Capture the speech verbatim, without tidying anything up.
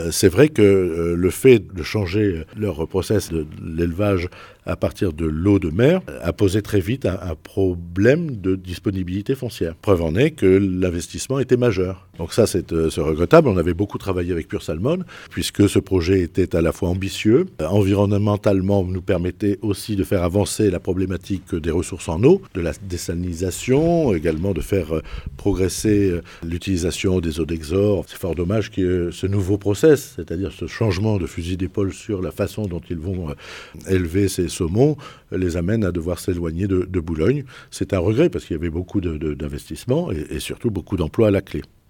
C'est vrai que euh, le fait de changer leur process de l'élevage à partir de l'eau de mer a posé très vite un, un problème de disponibilité foncière. Preuve en est que l'investissement était majeur. Donc ça, c'est, euh, c'est regrettable. On avait beaucoup travaillé avec Pure Salmon, puisque ce projet était à la fois ambitieux, euh, environnementalement nous permettait aussi de faire avancer la problématique des ressources en eau, de la désalinisation, également de faire euh, progresser euh, l'utilisation des eaux d'exor. C'est fort dommage que euh, ce nouveau process, c'est-à-dire ce changement de fusil d'épaule sur la façon dont ils vont euh, élever ces saumons, les amène à devoir s'éloigner de, de Boulogne. C'est un regret parce qu'il y avait beaucoup de, de, d'investissements et, et surtout beaucoup d'emplois à la clé.